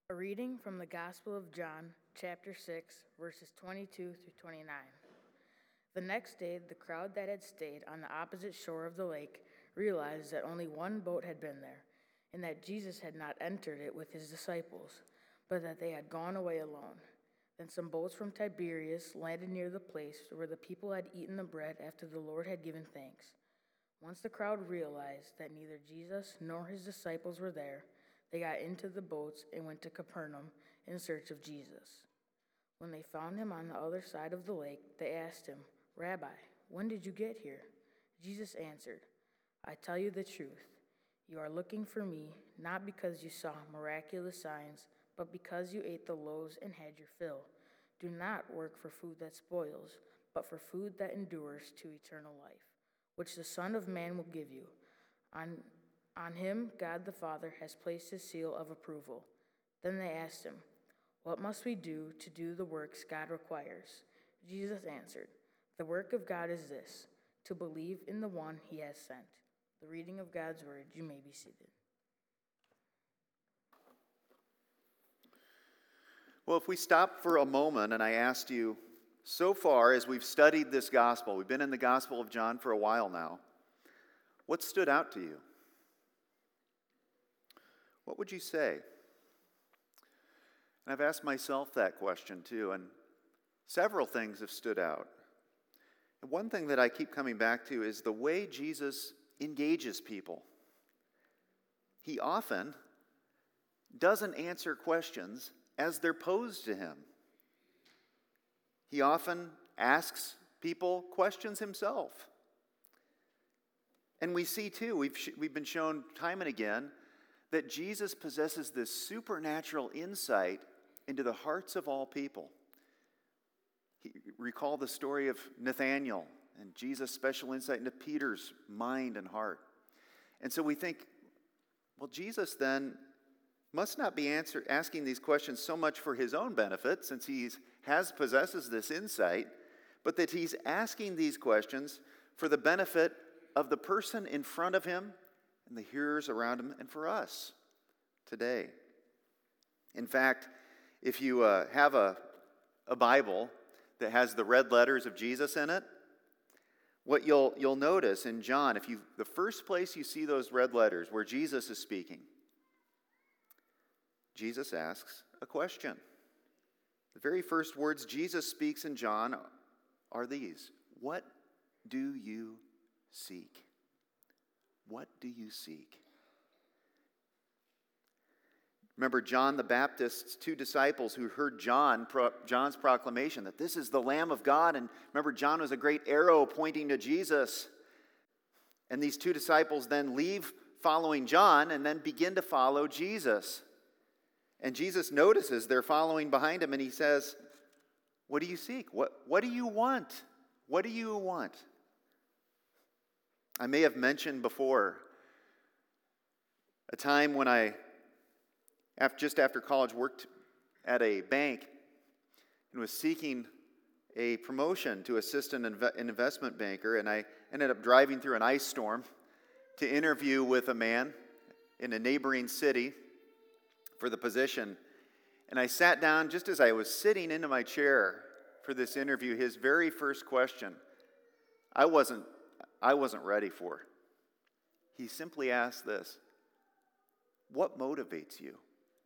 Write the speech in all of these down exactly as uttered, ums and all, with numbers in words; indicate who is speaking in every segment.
Speaker 1: A reading from the Gospel of John, chapter six, verses twenty-two through twenty-nine. The next day, the crowd that had stayed on the opposite shore of the lake realized that only one boat had been there, and that Jesus had not entered it with his disciples, but that they had gone away alone. Then some boats from Tiberias landed near the place where the people had eaten the bread after the Lord had given thanks. Once the crowd realized that neither Jesus nor his disciples were there, they got into the boats and went to Capernaum in search of Jesus. When they found him on the other side of the lake, they asked him, "Rabbi, when did you get here?" Jesus answered, "I tell you the truth. You are looking for me, not because you saw miraculous signs, but because you ate the loaves and had your fill. Do not work for food that spoils, but for food that endures to eternal life, which the Son of Man will give you. On On him, God the Father has placed his seal of approval." Then they asked him, "What must we do to do the works God requires?" Jesus answered, "The work of God is this, to believe in the one he has sent." The reading of God's word. You may be seated.
Speaker 2: Well, if we stop for a moment and I asked you, so far as we've studied this gospel, we've been in the Gospel of John for a while now, what stood out to you? What would you say? And I've asked myself that question too, and several things have stood out. And one thing that I keep coming back to is the way Jesus engages people. He often doesn't answer questions as they're posed to him. He often asks people questions himself. And we see too, we've, sh- we've been shown time and again, that Jesus possesses this supernatural insight into the hearts of all people. He, recall the story of Nathanael and Jesus' special insight into Peter's mind and heart. And so we think, well, Jesus then must not be answer, asking these questions so much for his own benefit, since he has possesses this insight, but that he's asking these questions for the benefit of the person in front of him and the hearers around him, and for us today. In fact, if you uh, have a, a Bible that has the red letters of Jesus in it, what you'll you'll notice in John, if you the first place you see those red letters where Jesus is speaking, Jesus asks a question. The very first words Jesus speaks in John are these: "What do you seek?" What do you seek? Remember John the Baptist's two disciples who heard John, pro, John's proclamation that this is the Lamb of God. And remember, John was a great arrow pointing to Jesus. And these two disciples then leave following John and then begin to follow Jesus. And Jesus notices they're following behind him and he says, "What do you seek? What, what do you want? What do you want?" I may have mentioned before a time when I, after, just after college, worked at a bank and was seeking a promotion to assistant inve- an investment banker, and I ended up driving through an ice storm to interview with a man in a neighboring city for the position. And I sat down just as I was sitting into my chair for this interview. His very first question, I wasn't I wasn't ready for. He simply asked this: "What motivates you?"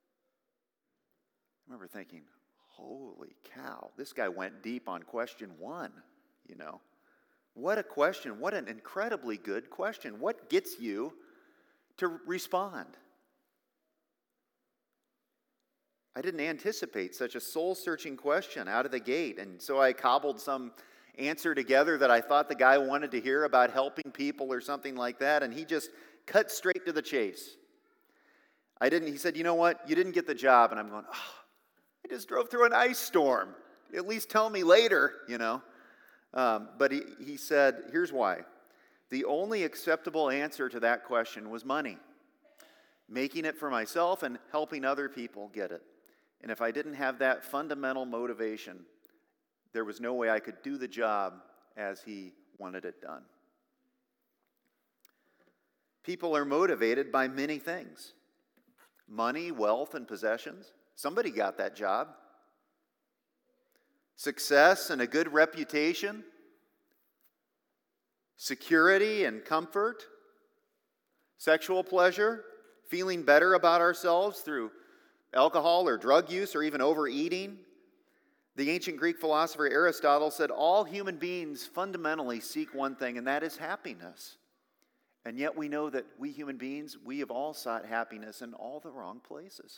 Speaker 2: I remember thinking, holy cow, this guy went deep on question one, you know. What a question. What an incredibly good question. What gets you to respond? I didn't anticipate such a soul-searching question out of the gate, and so I cobbled some answer together that I thought the guy wanted to hear about helping people or something like that, and he just cut straight to the chase. I didn't, he said, "You know what? You didn't get the job." And I'm going, "Oh, I just drove through an ice storm. At least tell me later, you know." Um, but he, he said, here's why. The only acceptable answer to that question was money. Making it for myself and helping other people get it. And if I didn't have that fundamental motivation, there was no way I could do the job as he wanted it done. People are motivated by many things: money, wealth, and possessions. Somebody got that job. Success and a good reputation. Security and comfort. Sexual pleasure. Feeling better about ourselves through alcohol or drug use or even overeating. The ancient Greek philosopher Aristotle said all human beings fundamentally seek one thing, and that is happiness. And yet we know that we human beings, we have all sought happiness in all the wrong places.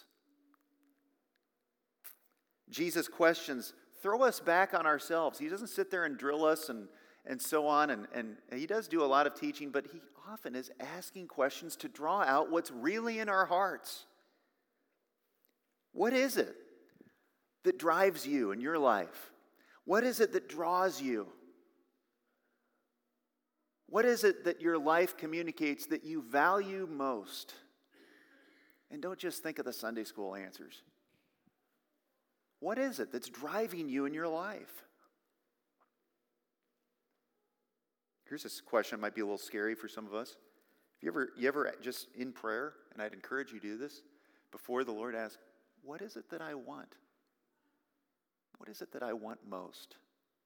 Speaker 2: Jesus' questions throw us back on ourselves. He doesn't sit there and drill us and, and so on, and, and he does do a lot of teaching, but he often is asking questions to draw out what's really in our hearts. What is it that drives you in your life? What is it that draws you? What is it that your life communicates that you value most? And don't just think of the Sunday school answers. What is it that's driving you in your life? Here's a question that might be a little scary for some of us. You ever, you ever just in prayer, and I'd encourage you to do this, before the Lord asks, what is it that I want? What is it that I want most?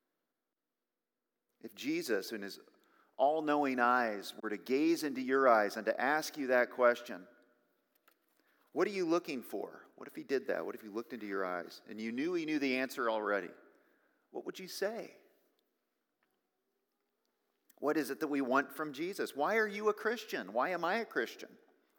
Speaker 2: If Jesus in his all-knowing eyes were to gaze into your eyes and to ask you that question, what are you looking for? What if he did that? What if he looked into your eyes and you knew he knew the answer already? What would you say? What is it that we want from Jesus? Why are you a Christian? Why am I a Christian?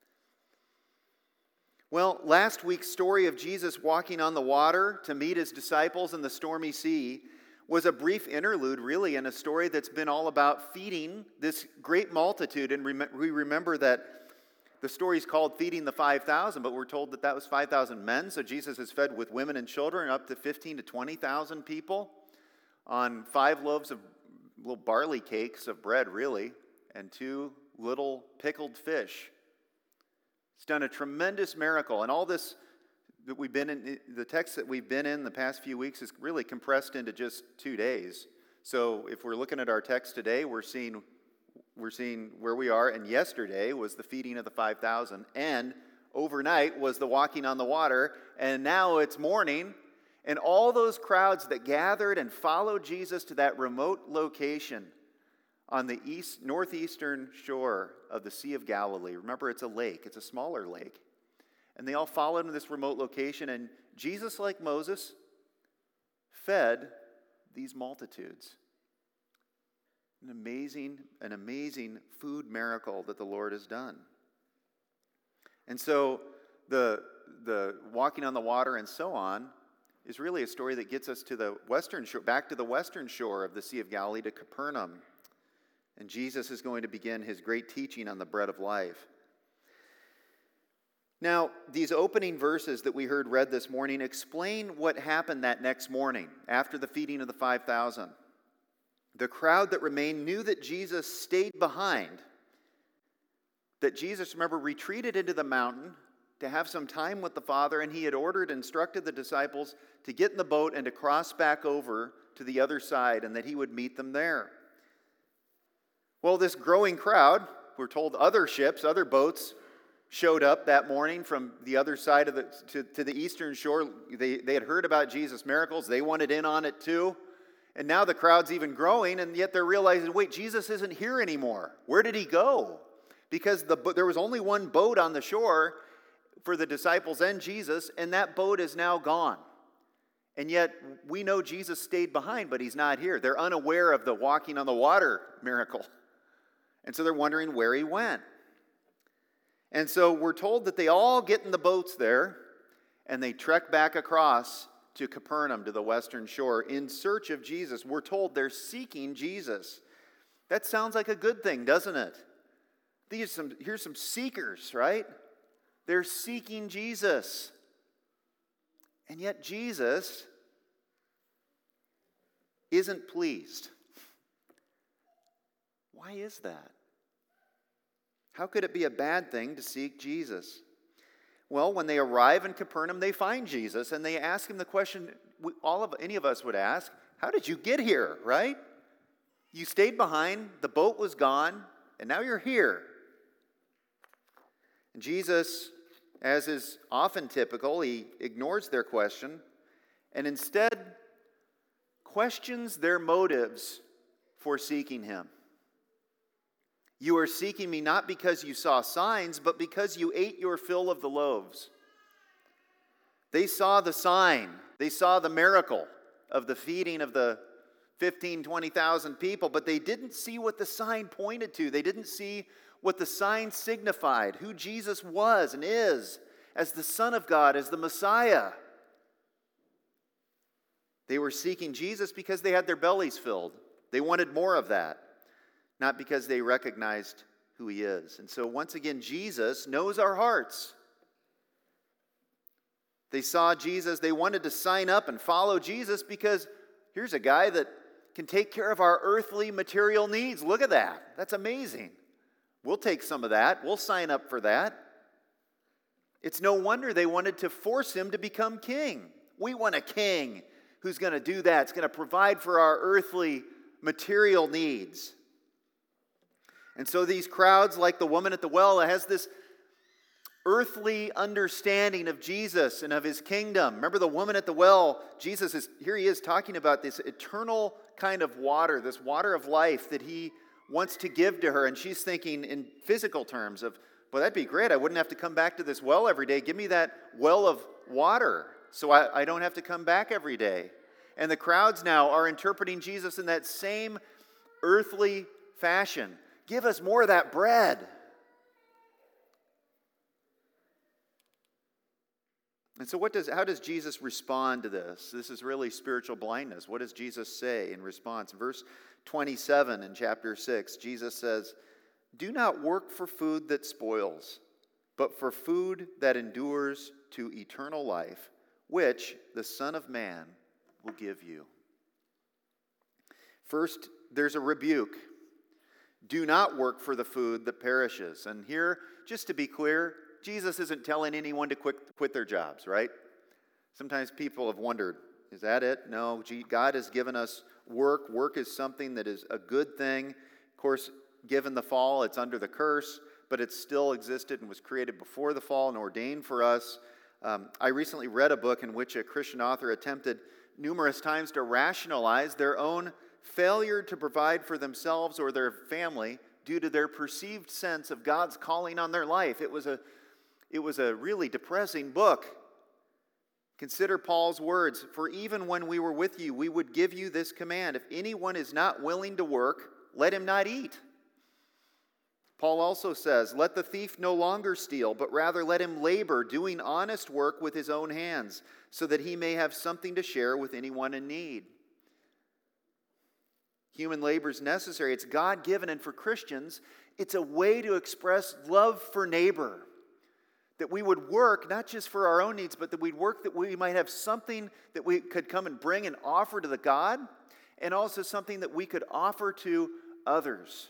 Speaker 2: Well, last week's story of Jesus walking on the water to meet his disciples in the stormy sea was a brief interlude, really, in a story that's been all about feeding this great multitude. And rem- we remember that the story's called Feeding the five thousand, but we're told that that was five thousand men. So Jesus has fed with women and children up to fifteen to twenty thousand people on five loaves of little barley cakes of bread, really, and two little pickled fish. It's done a tremendous miracle. And all this that we've been in, the text that we've been in the past few weeks is really compressed into just two days. So if we're looking at our text today, we're seeing we're seeing where we are. And yesterday was the feeding of the five thousand. And overnight was the walking on the water. And now it's morning. And all those crowds that gathered and followed Jesus to that remote location on the east northeastern shore of the Sea of Galilee. Remember, it's a lake. It's a smaller lake. And they all followed to this remote location. And Jesus, like Moses, fed these multitudes. An amazing, an amazing food miracle that the Lord has done. And so the, the walking on the water and so on is really a story that gets us to the western shore, back to the western shore of the Sea of Galilee, to Capernaum. And Jesus is going to begin his great teaching on the bread of life. Now, these opening verses that we heard read this morning explain what happened that next morning after the feeding of the five thousand. The crowd that remained knew that Jesus stayed behind, that Jesus, remember, retreated into the mountain to have some time with the Father, and he had ordered, instructed the disciples to get in the boat and to cross back over to the other side, and that he would meet them there. Well, this growing crowd, we're told other ships, other boats showed up that morning from the other side of the to, to the eastern shore. They, they had heard about Jesus' miracles. They wanted in on it too. And now the crowd's even growing, and yet they're realizing, wait, Jesus isn't here anymore. Where did he go? Because the, there was only one boat on the shore for the disciples and Jesus, and that boat is now gone. And yet we know Jesus stayed behind, but he's not here. They're unaware of the walking on the water miracle. And so they're wondering where he went. And so we're told that they all get in the boats there, and they trek back across to Capernaum, to the western shore, in search of Jesus. We're told they're seeking Jesus. That sounds like a good thing, doesn't it? These some, here's some seekers, right? They're seeking Jesus. And yet Jesus isn't pleased. Why is that? How could it be a bad thing to seek Jesus? Well, when they arrive in Capernaum, they find Jesus, and they ask him the question all of any of us would ask: how did you get here, right? You stayed behind, the boat was gone, and now you're here. And Jesus as is often typical, he ignores their question and instead questions their motives for seeking him. You are seeking me not because you saw signs, but because you ate your fill of the loaves. They saw the sign. They saw the miracle of the feeding of the fifteen, twenty thousand people, but they didn't see what the sign pointed to. They didn't see what the sign signified, who Jesus was and is as the Son of God, as the Messiah. They were seeking Jesus because they had their bellies filled. They wanted more of that, not because they recognized who he is. And so once again, Jesus knows our hearts. They saw Jesus, they wanted to sign up and follow Jesus because here's a guy that can take care of our earthly material needs. Look at that. That's amazing. We'll take some of that. We'll sign up for that. It's no wonder they wanted to force him to become king. We want a king who's going to do that. It's going to provide for our earthly material needs. And so these crowds, like the woman at the well, has this earthly understanding of Jesus and of his kingdom. Remember the woman at the well, Jesus is, here he is talking about this eternal kind of water, this water of life that he wants to give to her. And she's thinking in physical terms of, well, that'd be great. I wouldn't have to come back to this well every day. Give me that well of water so I, I don't have to come back every day. And the crowds now are interpreting Jesus in that same earthly fashion. Give us more of that bread. And so what does, how does Jesus respond to this? This is really spiritual blindness. What does Jesus say in response? Verse twenty-seven in chapter six, Jesus says, "Do not work for food that spoils, but for food that endures to eternal life, which the Son of Man will give you." First, there's a rebuke. Do not work for the food that perishes. And here, just to be clear, Jesus isn't telling anyone to quit, quit their jobs, right? Sometimes people have wondered, is that it? No, God has given us work. Work is something that is a good thing. Of course, given the fall, it's under the curse, but it still existed and was created before the fall and ordained for us. Um, I recently read a book in which a Christian author attempted numerous times to rationalize their own failure to provide for themselves or their family due to their perceived sense of God's calling on their life. It was a It was a really depressing book. Consider Paul's words, "For even when we were with you, we would give you this command. If anyone is not willing to work, let him not eat." Paul also says, "Let the thief no longer steal, but rather let him labor, doing honest work with his own hands, so that he may have something to share with anyone in need." Human labor is necessary. It's God-given, and for Christians, it's a way to express love for neighbor. That we would work not just for our own needs, but that we'd work that we might have something that we could come and bring and offer to the God, and also something that we could offer to others.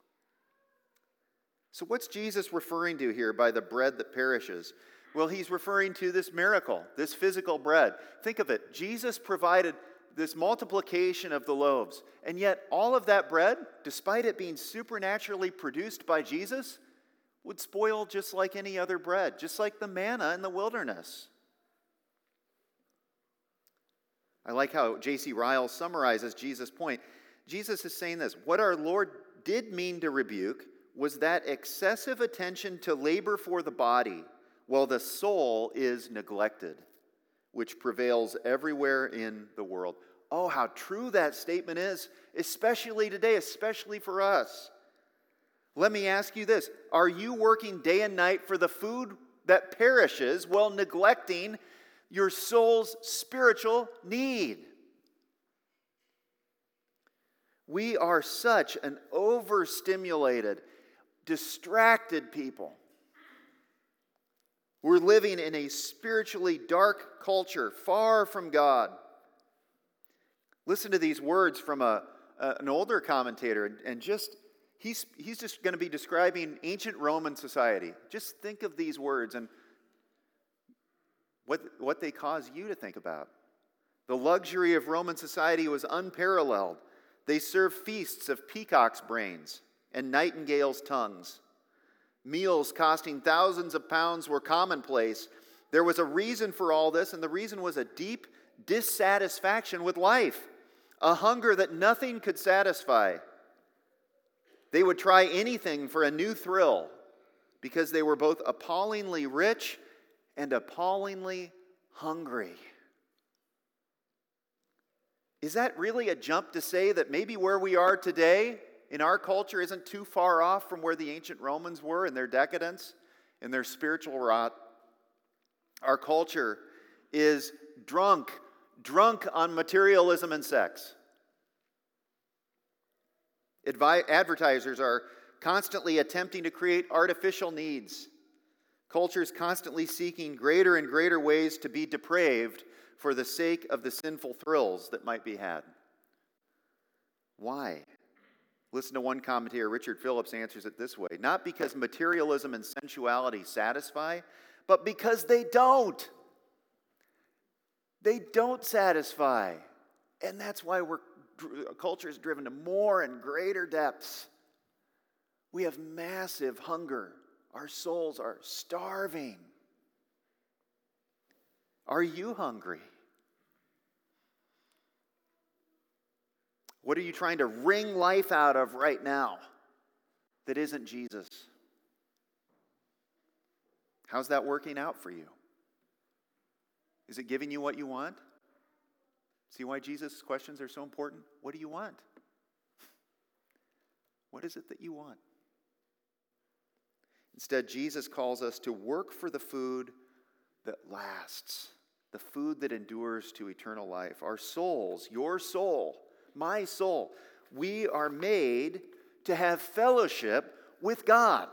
Speaker 2: So what's Jesus referring to here by the bread that perishes? Well, he's referring to this miracle, this physical bread. Think of it. Jesus provided this multiplication of the loaves, and yet all of that bread, despite it being supernaturally produced by Jesus, would spoil just like any other bread, just like the manna in the wilderness. I like how J C Ryle summarizes Jesus' point. Jesus is saying this: what our Lord did mean to rebuke was that excessive attention to labor for the body while the soul is neglected, which prevails everywhere in the world. Oh, how true that statement is, especially today, especially for us. Let me ask you this: are you working day and night for the food that perishes while neglecting your soul's spiritual need? We are such an overstimulated, distracted people. We're living in a spiritually dark culture, far from God. Listen to these words from a, a an older commentator, and, and just He's, he's just going to be describing ancient Roman society. Just think of these words and what, what they cause you to think about. The luxury of Roman society was unparalleled. They served feasts of peacock's brains and nightingale's tongues. Meals costing thousands of pounds were commonplace. There was a reason for all this, and the reason was a deep dissatisfaction with life, a hunger that nothing could satisfy. They would try anything for a new thrill because they were both appallingly rich and appallingly hungry. Is that really a jump to say that maybe where we are today in our culture isn't too far off from where the ancient Romans were in their decadence, in their spiritual rot? Our culture is drunk, drunk on materialism and sex. Advi- advertisers are constantly attempting to create artificial needs. Culture is constantly seeking greater and greater ways to be depraved for the sake of the sinful thrills that might be had. Why? Listen to one commentator, Richard Phillips, answers it this way. Not because materialism and sensuality satisfy, but because they don't. They don't satisfy. And that's why we're, culture is driven to more and greater depths. We have massive hunger. Our souls are starving. Are you hungry? What are you trying to wring life out of right now that isn't Jesus? How's that working out for you? Is it giving you what you want? See why Jesus' questions are so important? What do you want? What is it that you want? Instead, Jesus calls us to work for the food that lasts, the food that endures to eternal life. Our souls, your soul, my soul, we are made to have fellowship with God.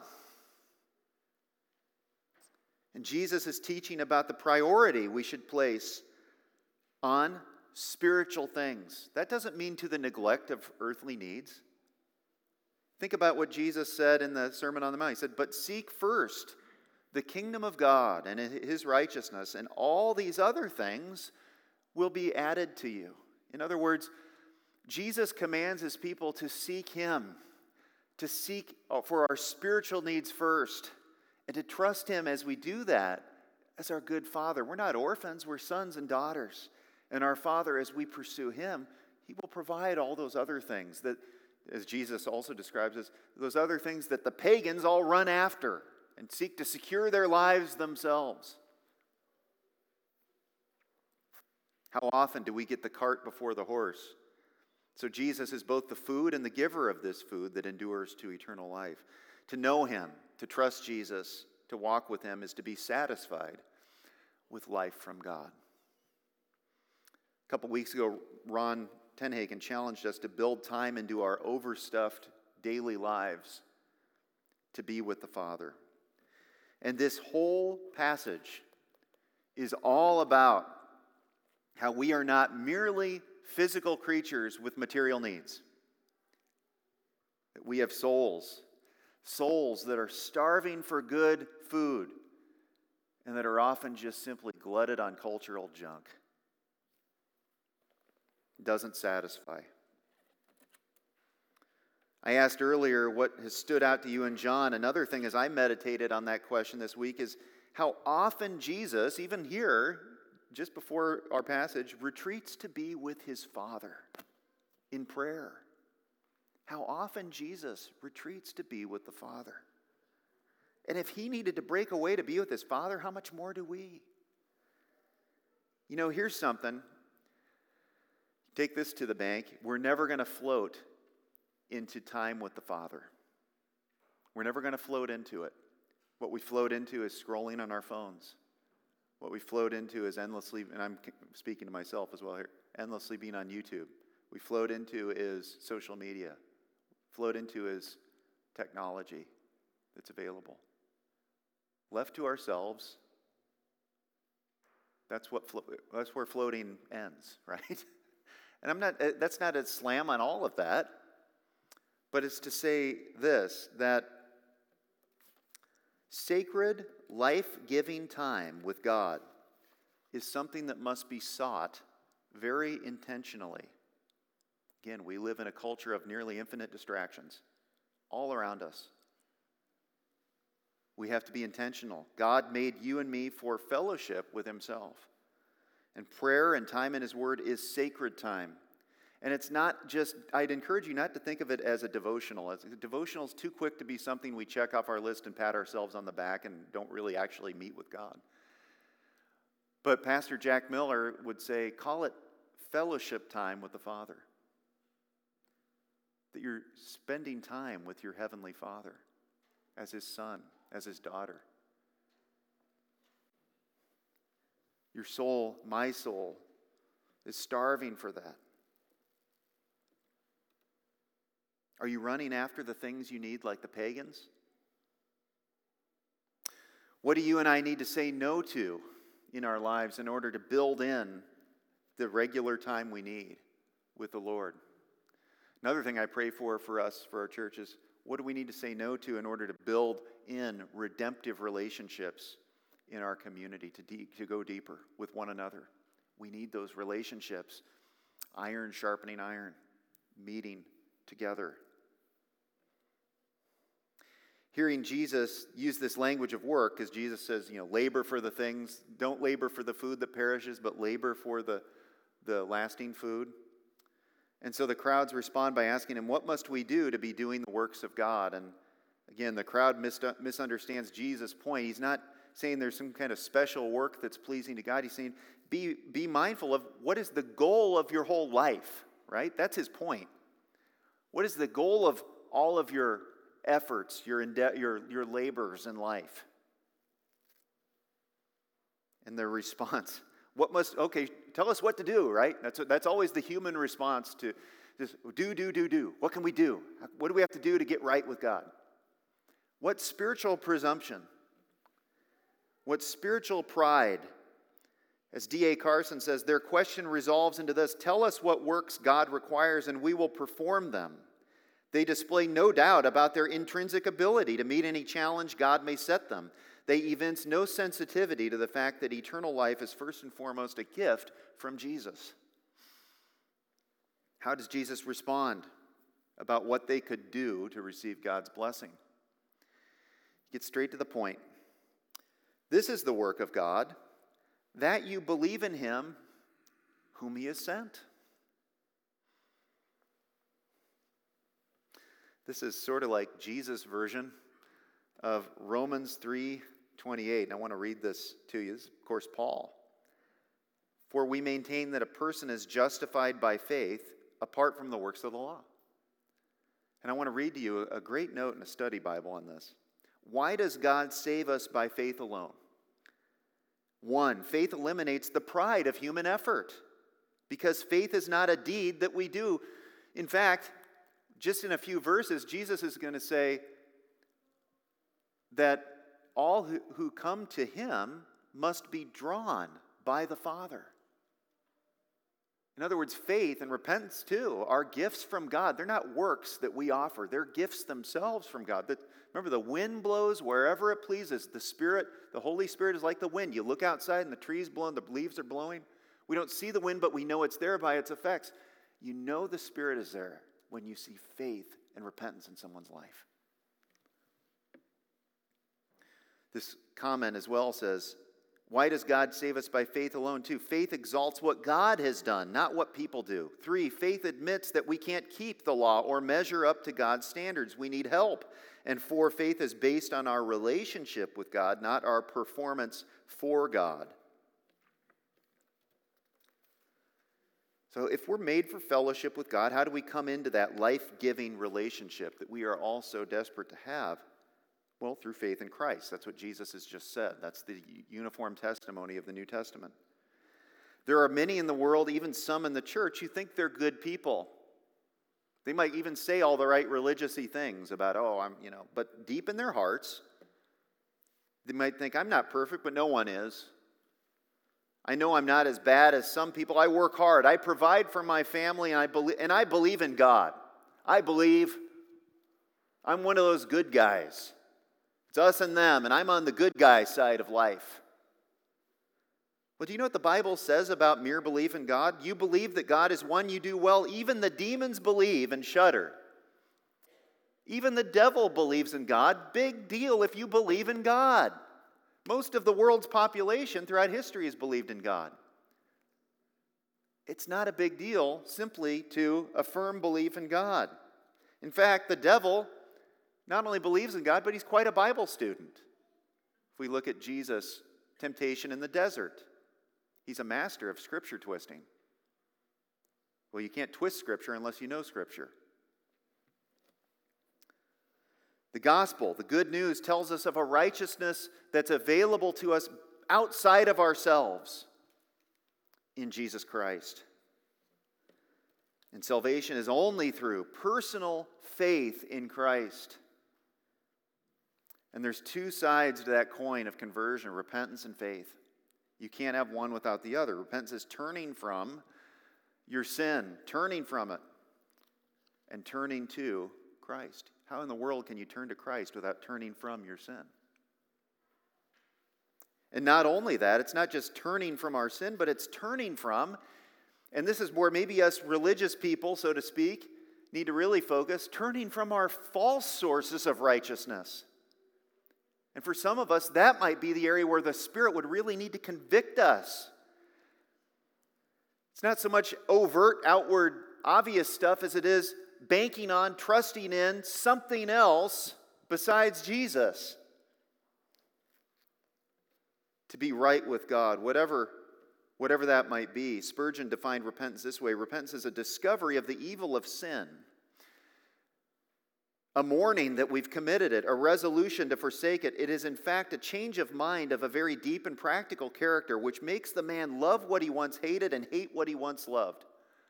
Speaker 2: And Jesus is teaching about the priority we should place on spiritual things. That doesn't mean to the neglect of earthly needs. Think about what Jesus said in the Sermon on the Mount. He said, "But seek first the kingdom of God and his righteousness, and all these other things will be added to you." In other words, Jesus commands his people to seek him, to seek for our spiritual needs first, and to trust him as we do that as our good Father. We're not orphans, we're sons and daughters. And our Father, as we pursue him, he will provide all those other things that, as Jesus also describes as those other things that the pagans all run after and seek to secure their lives themselves. How often do we get the cart before the horse? So Jesus is both the food and the giver of this food that endures to eternal life. To know him, to trust Jesus, to walk with him is to be satisfied with life from God. A couple weeks ago, Ron Tenhagen challenged us to build time into our overstuffed daily lives to be with the Father. And this whole passage is all about how we are not merely physical creatures with material needs. That we have souls, souls that are starving for good food and that are often just simply glutted on cultural junk. Doesn't satisfy. I asked earlier what has stood out to you in John. Another thing as I meditated on that question this week is how often Jesus, even here, just before our passage, retreats to be with his Father in prayer. How often Jesus retreats to be with the Father. And if he needed to break away to be with his Father, how much more do we? You know, here's something. Take this to the bank. We're never going to float into time with the Father. We're never going to float into it. What we float into is scrolling on our phones. What we float into is endlessly, and I'm speaking to myself as well here, endlessly being on YouTube. We float into is social media. Float into is technology that's available. Left to ourselves, that's what flo- that's where floating ends, right? And I'm not, that's not a slam on all of that, but it's to say this, that sacred, life-giving time with God is something that must be sought very intentionally. Again, we live in a culture of nearly infinite distractions all around us. We have to be intentional. God made you and me for fellowship with himself. And prayer and time in his word is sacred time. And it's not just, I'd encourage you not to think of it as a devotional. As, a devotional is too quick to be something we check off our list and pat ourselves on the back and don't really actually meet with God. But Pastor Jack Miller would say, call it fellowship time with the Father. That you're spending time with your Heavenly Father as his son, as his daughter. Your soul, my soul, is starving for that. Are you running after the things you need like the pagans? What do you and I need to say no to in our lives in order to build in the regular time we need with the Lord? Another thing I pray for for us, for our church, is what do we need to say no to in order to build in redemptive relationships in our community, to, de- to go deeper with one another? We need those relationships. Iron sharpening iron, meeting together. Hearing Jesus use this language of work, because Jesus says, you know, labor for the things, don't labor for the food that perishes, but labor for the, the lasting food. And so the crowds respond by asking him, what must we do to be doing the works of God? And again, the crowd mis- misunderstands Jesus' point. He's not saying there's some kind of special work that's pleasing to God. He's saying, be, be mindful of what is the goal of your whole life, right? That's his point. What is the goal of all of your efforts, your, ende- your, your labors in life? And their response, what must, okay, tell us what to do, right? That's, that's always the human response to this, do, do, do, do. What can we do? What do we have to do to get right with God? What spiritual presumption? What spiritual pride? As D A Carson says, their question resolves into this: tell us what works God requires and we will perform them. They display no doubt about their intrinsic ability to meet any challenge God may set them. They evince no sensitivity to the fact that eternal life is first and foremost a gift from Jesus. How does Jesus respond about what they could do to receive God's blessing? Get straight to the point. This is the work of God, that you believe in him whom he has sent. This is sort of like Jesus' version of Romans three twenty-eight. And I want to read this to you. This is, of course, Paul. For we maintain that a person is justified by faith apart from the works of the law. And I want to read to you a great note in a study Bible on this. Why does God save us by faith alone? One, faith eliminates the pride of human effort, because faith is not a deed that we do. In fact, just in a few verses, Jesus is going to say that all who, who come to him must be drawn by the Father. In other words, faith and repentance too are gifts from God. They're not works that we offer. They're gifts themselves from God. That, remember, the wind blows wherever it pleases. The Spirit, the Holy Spirit is like the wind. You look outside and the trees blow and the leaves are blowing. We don't see the wind, but we know it's there by its effects. You know the Spirit is there when you see faith and repentance in someone's life. This comment as well says, why does God save us by faith alone too? Faith exalts what God has done, not what people do. Three, faith admits that we can't keep the law or measure up to God's standards. We need help. And four, faith is based on our relationship with God, not our performance for God. So if we're made for fellowship with God, how do we come into that life-giving relationship that we are all so desperate to have? Well, through faith in Christ. That's what Jesus has just said. That's the uniform testimony of the New Testament. There are many in the world, even some in the church, who think they're good people. They might even say all the right religious-y things about, oh, I'm, you know, but deep in their hearts, they might think, I'm not perfect, but no one is. I know I'm not as bad as some people. I work hard. I provide for my family, and I believe, and I believe in God. I believe I'm one of those good guys. It's us and them, and I'm on the good guy side of life. Well, do you know what the Bible says about mere belief in God? You believe that God is one, you do well. Even the demons believe and shudder. Even the devil believes in God. Big deal if you believe in God. Most of the world's population throughout history has believed in God. It's not a big deal simply to affirm belief in God. In fact, the devil not only believes in God, but he's quite a Bible student. If we look at Jesus' temptation in the desert, he's a master of Scripture twisting. Well, you can't twist Scripture unless you know Scripture. The gospel, the good news, tells us of a righteousness that's available to us outside of ourselves in Jesus Christ. And salvation is only through personal faith in Christ. And there's two sides to that coin of conversion, repentance and faith. You can't have one without the other. Repentance is turning from your sin, turning from it, and turning to Christ. How in the world can you turn to Christ without turning from your sin? And not only that, it's not just turning from our sin, but it's turning from, and this is where maybe us religious people, so to speak, need to really focus, turning from our false sources of righteousness. And for some of us, that might be the area where the Spirit would really need to convict us. It's not so much overt, outward, obvious stuff as it is banking on, trusting in something else besides Jesus to be right with God, whatever, whatever that might be. Spurgeon defined repentance this way: repentance is a discovery of the evil of sin, a mourning that we've committed it, a resolution to forsake it. It is in fact a change of mind of a very deep and practical character, which makes the man love what he once hated and hate what he once loved.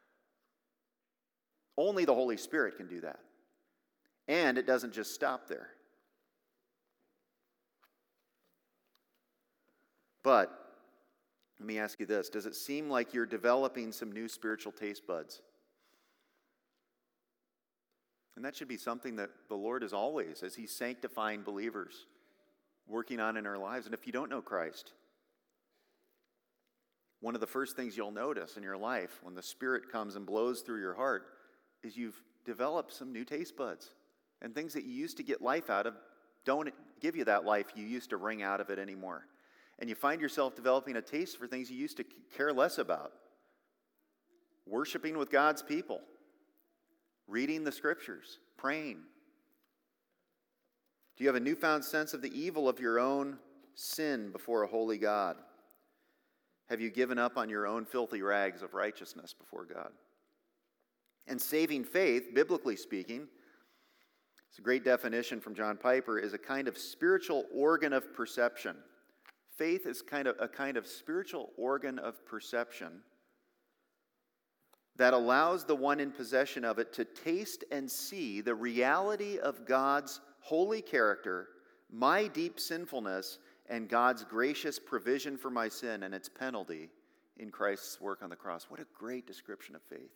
Speaker 2: Only the Holy Spirit can do that. And it doesn't just stop there. But let me ask you this: does it seem like you're developing some new spiritual taste buds? And that should be something that the Lord is always, as He's sanctifying believers, working on in our lives. And if you don't know Christ, one of the first things you'll notice in your life when the Spirit comes and blows through your heart is you've developed some new taste buds. And things that you used to get life out of don't give you that life you used to wring out of it anymore. And you find yourself developing a taste for things you used to care less about. Worshiping with God's people. Reading the Scriptures. Praying. Do you have a newfound sense of the evil of your own sin before a holy God? Have you given up on your own filthy rags of righteousness before God? And saving faith, biblically speaking, it's a great definition from John Piper, is a kind of spiritual organ of perception. Faith is kind of a kind of spiritual organ of perception that allows the one in possession of it to taste and see the reality of God's holy character, my deep sinfulness, and God's gracious provision for my sin and its penalty in Christ's work on the cross. What a great description of faith.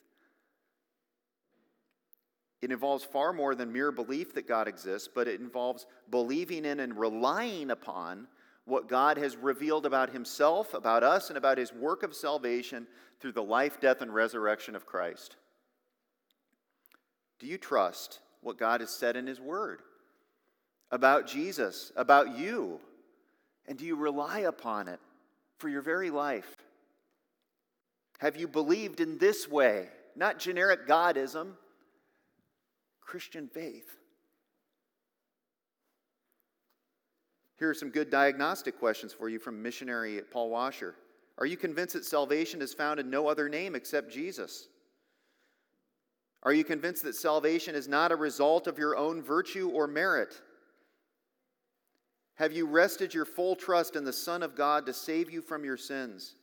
Speaker 2: It involves far more than mere belief that God exists, but it involves believing in and relying upon what God has revealed about Himself, about us, and about His work of salvation through the life, death, and resurrection of Christ. Do you trust what God has said in His Word about Jesus, about you? And do you rely upon it for your very life? Have you believed in this way? Not generic Godism, Christian faith. Here are some good diagnostic questions for you from missionary Paul Washer. Are you convinced that salvation is found in no other name except Jesus? Are you convinced that salvation is not a result of your own virtue or merit? Have you rested your full trust in the Son of God to save you from your sins?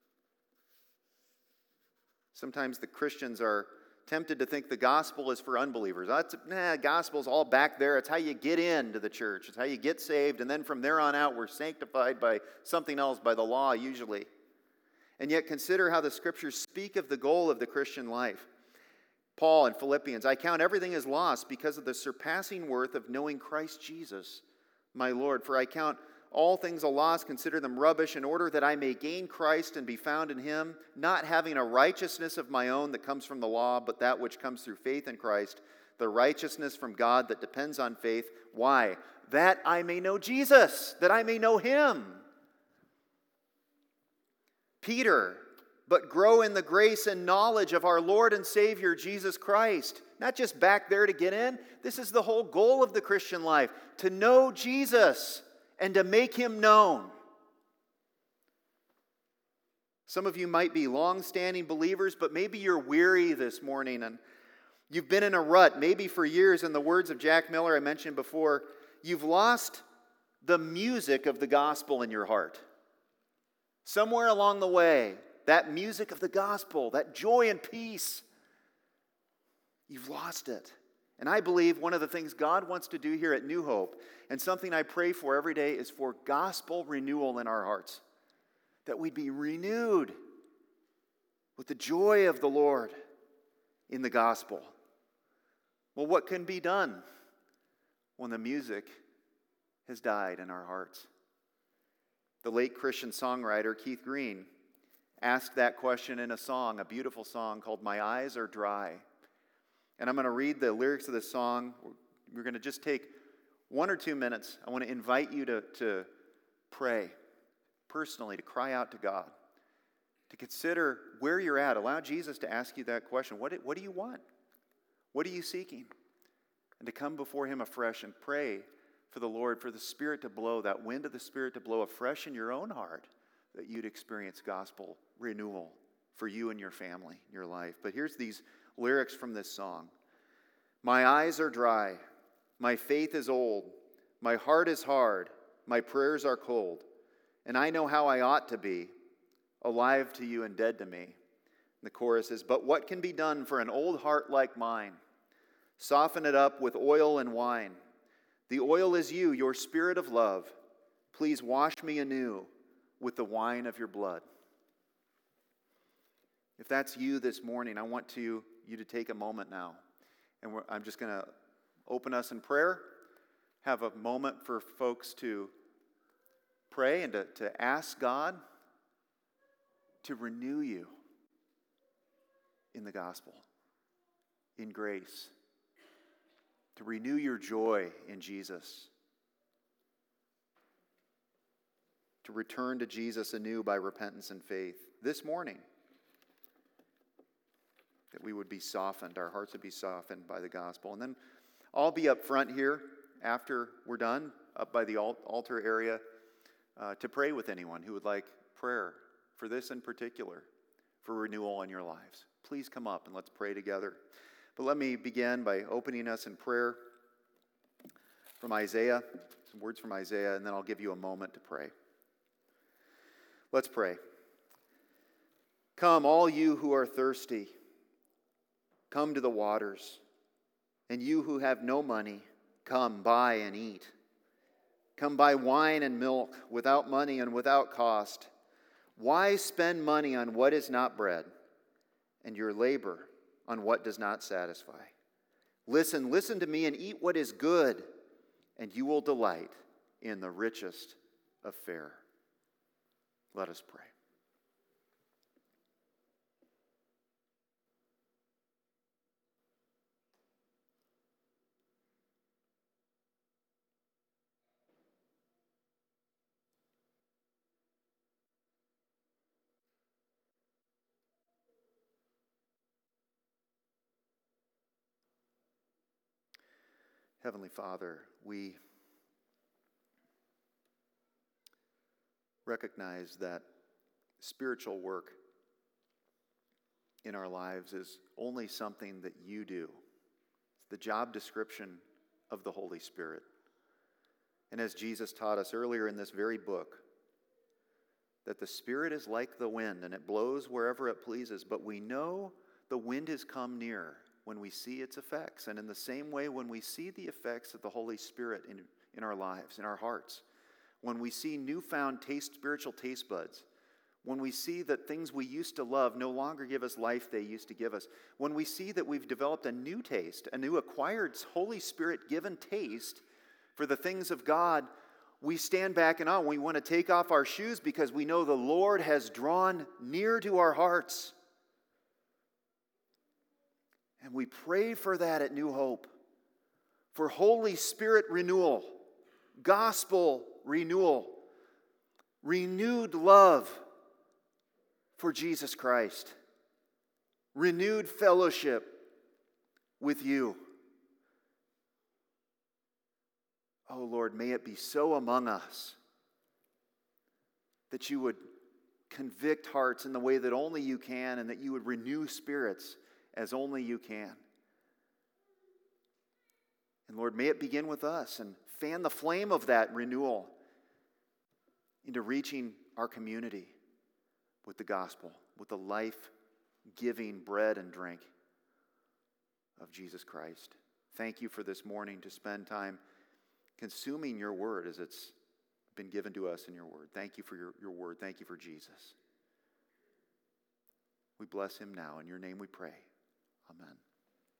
Speaker 2: Sometimes the Christians are tempted to think the gospel is for unbelievers. That's, nah, gospel's all back there. It's how you get into the church. It's how you get saved. And then from there on out, we're sanctified by something else, by the law usually. And yet consider how the Scriptures speak of the goal of the Christian life. Paul in Philippians, I count everything as lost because of the surpassing worth of knowing Christ Jesus, my Lord. For I count all things a loss, consider them rubbish, in order that I may gain Christ and be found in Him, not having a righteousness of my own that comes from the law, but that which comes through faith in Christ, the righteousness from God that depends on faith. Why? That I may know Jesus, that I may know him. Peter, but grow in the grace and knowledge of our Lord and Savior, Jesus Christ. Not just back there to get in. This is the whole goal of the Christian life, to know Jesus and to make him known. Some of you might be long-standing believers, but maybe you're weary this morning and you've been in a rut, maybe for years. In the words of Jack Miller I mentioned before, you've lost the music of the gospel in your heart. Somewhere along the way, that music of the gospel, that joy and peace, you've lost it. And I believe one of the things God wants to do here at New Hope, and something I pray for every day, is for gospel renewal in our hearts. That we'd be renewed with the joy of the Lord in the gospel. Well, what can be done when the music has died in our hearts? The late Christian songwriter Keith Green asked that question in a song, a beautiful song called "My Eyes Are Dry." And I'm going to read the lyrics of this song. We're going to just take one or two minutes. I want to invite you to, to pray personally, to cry out to God, to consider where you're at. Allow Jesus to ask you that question. What, what do you want? What are you seeking? And to come before him afresh and pray for the Lord, for the Spirit to blow, that wind of the Spirit to blow afresh in your own heart, that you'd experience gospel renewal for you and your family, your life. But here's these lyrics from this song. My eyes are dry, my faith is old, my heart is hard, my prayers are cold, and I know how I ought to be, alive to you and dead to me. And the chorus is, but what can be done for an old heart like mine? Soften it up with oil and wine. The oil is you, your Spirit of love. Please wash me anew with the wine of your blood. If that's you this morning, I want to, you to take a moment now. And we're, I'm just going to open us in prayer, have a moment for folks to pray and to, to ask God to renew you in the gospel, in grace, to renew your joy in Jesus, to return to Jesus anew by repentance and faith this morning. That we would be softened, our hearts would be softened by the gospel. And then I'll be up front here after we're done, up by the altar area, uh, to pray with anyone who would like prayer for this in particular, for renewal in your lives. Please come up and let's pray together. But let me begin by opening us in prayer from Isaiah, some words from Isaiah, and then I'll give you a moment to pray. Let's pray. Come, all you who are thirsty, come to the waters, and you who have no money, come buy and eat. Come buy wine and milk without money and without cost. Why spend money on what is not bread, and your labor on what does not satisfy? Listen, listen to me and eat what is good, and you will delight in the richest of fare. Let us pray. Heavenly Father, we recognize that spiritual work in our lives is only something that you do. It's the job description of the Holy Spirit. And as Jesus taught us earlier in this very book, that the Spirit is like the wind and it blows wherever it pleases, but we know the wind has come near when we see its effects. And in the same way, when we see the effects of the Holy Spirit in, in our lives, in our hearts, when we see newfound taste, spiritual taste buds, when we see that things we used to love no longer give us life they used to give us, when we see that we've developed a new taste, a new acquired Holy Spirit-given taste for the things of God, we stand back and on. We want to take off our shoes because we know the Lord has drawn near to our hearts. And we pray for that at New Hope, for Holy Spirit renewal, gospel renewal, renewed love for Jesus Christ, renewed fellowship with you. Oh Lord, may it be so among us that you would convict hearts in the way that only you can, and that you would renew spirits as only you can. And Lord, may it begin with us, and fan the flame of that renewal into reaching our community with the gospel, with the life-giving bread and drink of Jesus Christ. Thank you for this morning to spend time consuming your word as it's been given to us in your word. Thank you for your, your word. Thank you for Jesus. We bless him now. In your name we pray. Amen.